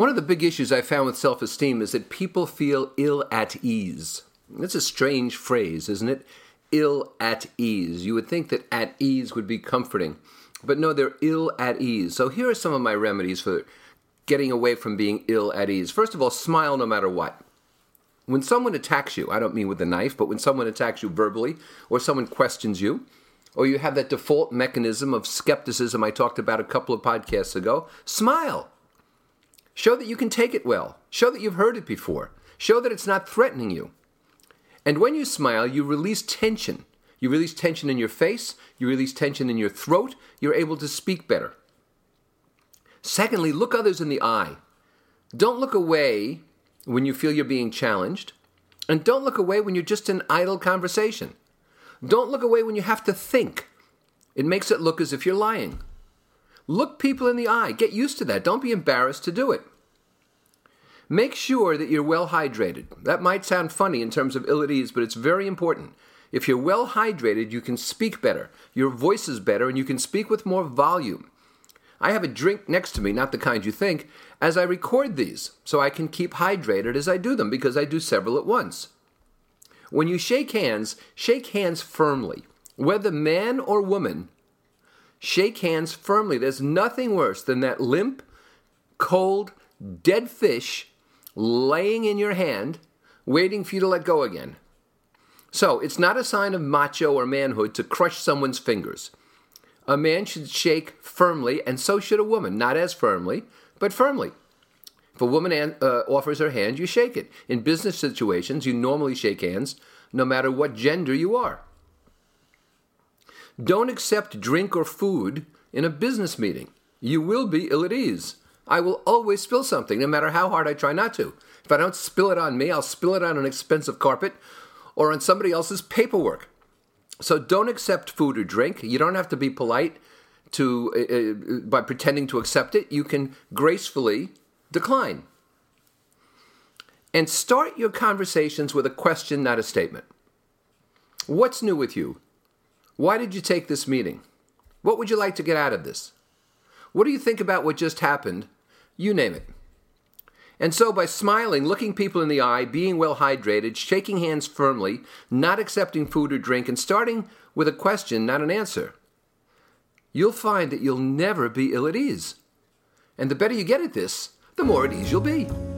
One of the big issues I found with self-esteem is that people feel ill at ease. That's a strange phrase, isn't it? Ill at ease. You would think that at ease would be comforting, but no, they're ill at ease. So here are some of my remedies for getting away from being ill at ease. First of all, smile no matter what. When someone attacks you, I don't mean with a knife, but when someone attacks you verbally, or someone questions you, or you have that default mechanism of skepticism I talked about a couple of podcasts ago, smile. Show that you can take it well. Show that you've heard it before. Show that it's not threatening you. And when you smile, you release tension. You release tension in your face. You release tension in your throat. You're able to speak better. Secondly, look others in the eye. Don't look away when you feel you're being challenged. And don't look away when you're just in idle conversation. Don't look away when you have to think. It makes it look as if you're lying. Look people in the eye. Get used to that. Don't be embarrassed to do it. Make sure that you're well hydrated. That might sound funny in terms of ill at ease, but it's very important. If you're well hydrated, you can speak better. Your voice is better, and you can speak with more volume. I have a drink next to me, not the kind you think, as I record these, so I can keep hydrated as I do them, because I do several at once. When you shake hands firmly. Whether man or woman, shake hands firmly. There's nothing worse than that limp, cold, dead fish laying in your hand, waiting for you to let go again. So, it's not a sign of macho or manhood to crush someone's fingers. A man should shake firmly, and so should a woman. Not as firmly, but firmly. If a woman offers her hand, you shake it. In business situations, you normally shake hands, no matter what gender you are. Don't accept drink or food in a business meeting. You will be ill at ease. I will always spill something, no matter how hard I try not to. If I don't spill it on me, I'll spill it on an expensive carpet or on somebody else's paperwork. So don't accept food or drink. You don't have to be polite by pretending to accept it. You can gracefully decline. And start your conversations with a question, not a statement. What's new with you? Why did you take this meeting? What would you like to get out of this? What do you think about what just happened? You name it. And so by smiling, looking people in the eye, being well hydrated, shaking hands firmly, not accepting food or drink, and starting with a question, not an answer, you'll find that you'll never be ill at ease. And the better you get at this, the more at ease you'll be.